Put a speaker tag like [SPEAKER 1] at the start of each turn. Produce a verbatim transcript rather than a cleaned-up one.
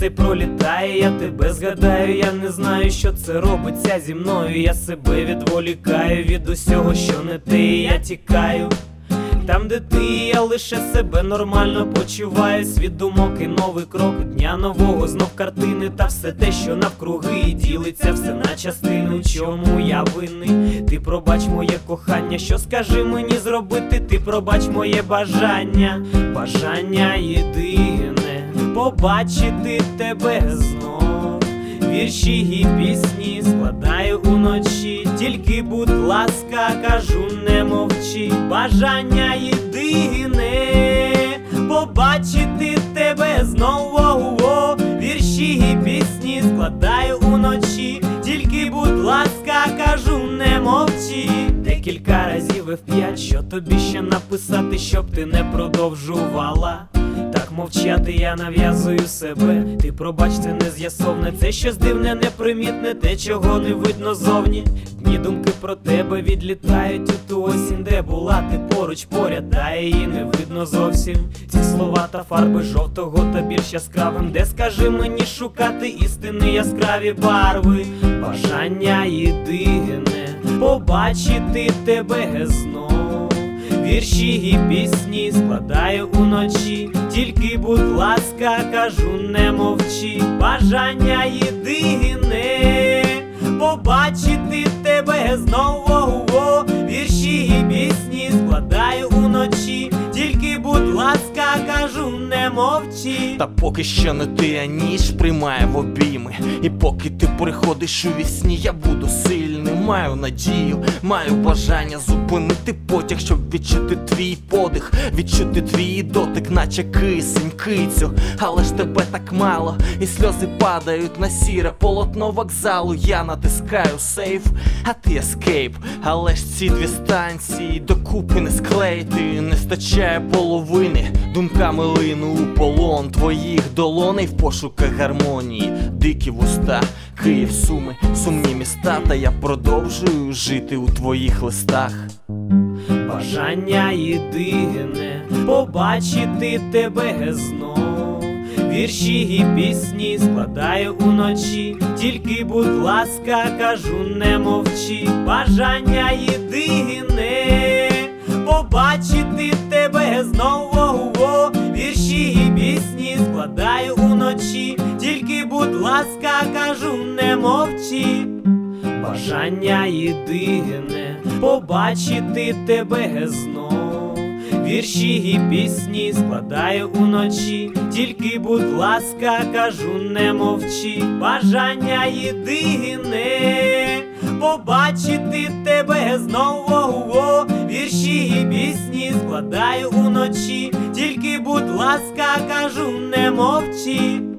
[SPEAKER 1] цей пролітає, я тебе згадаю. Я не знаю, що це робиться зі мною. Я себе відволікаю від усього, що не те, і я тікаю. Там, де ти, я лише себе нормально почуваю. Світ думок і новий крок дня нового, знов картини та все те, що навкруги, і ділиться все на частини. У чому я винний? Ти пробач моє кохання, що скажи мені зробити? Ти пробач моє бажання, бажання єдине побачити тебе знов. Вірші і пісні складаю уночі, тільки, будь ласка, кажу, не мовчи. Бажання єдине побачити тебе знову. Вірші і пісні складаю уночі, тільки, будь ласка, кажу, не мовчи. Декілька разів еф п'ять, що тобі ще написати, щоб ти не продовжувала так мовчати. Я нав'язую себе, ти пробач, це не з'ясовне. Це щось дивне, непримітне, те, чого не видно зовні. Дні думки про тебе відлітають у ту осінь, де була ти поруч, поряд, а її не видно зовсім. Ці слова та фарби жовтого та більш яскравим, де, скажи мені, шукати істини яскраві барви. Бажання єдине побачити тебе знов. Вірші і пісні складаю уночі, тільки, будь ласка, кажу, не мовчи. Бажання єдине побачити тебе знову. Вірші і пісні складаю уночі, тільки, будь ласка, кажу, не мовчи.
[SPEAKER 2] Та поки що не ти, а ніч приймає в обійми. І поки ти приходиш у вісні, я буду сильний. Маю надію, маю бажання зупинити потяг, щоб відчути твій подих, відчути твій дотик, наче кисень, кицю. Але ж тебе так мало, і сльози падають на сіре полотно вокзалу. Я натискаю сейф, а ти ескейп. Але ж ці дві станції докупи не склеїти, не стачає половини. Думками лину у полон твоїх долоней в пошуках гармонії. Дикі вуста, Київ, Суми, сумні міста, та я продовжую жити у твоїх листах.
[SPEAKER 1] Бажання єдине побачити тебе знов. Вірші і пісні складаю уночі, тільки, будь ласка, кажу, не мовчи. Бажання єдине побачити тебе знову. Вірші і пісні складаю уночі, тільки, будь ласка, кажу, не мовчи. Бажання єдине побачити тебе знов. Вірші і пісні складаю уночі, тільки, будь ласка, кажу, не мовчи. Бажання єдине побачити тебе знову. Вірші і пісні складаю уночі, тільки, будь ласка, кажу, не мовчи.